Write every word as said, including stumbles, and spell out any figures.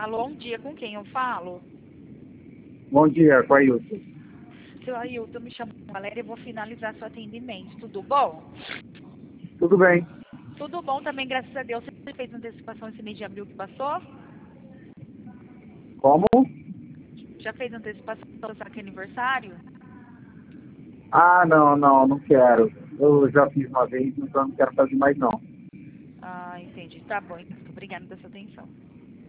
Alô, bom dia, com quem eu falo? Bom dia, com a Ailton. Seu Ailton, me chamo Valéria e vou finalizar seu atendimento. Tudo bom? Tudo bem. Tudo bom também, graças a Deus. Você fez antecipação esse mês de abril que passou? Como? Já fez antecipação do seu aniversário? Ah, não, não, não quero. Eu já fiz uma vez, então não quero fazer mais não. Ah, entendi. Tá bom, então. Obrigada pela sua atenção.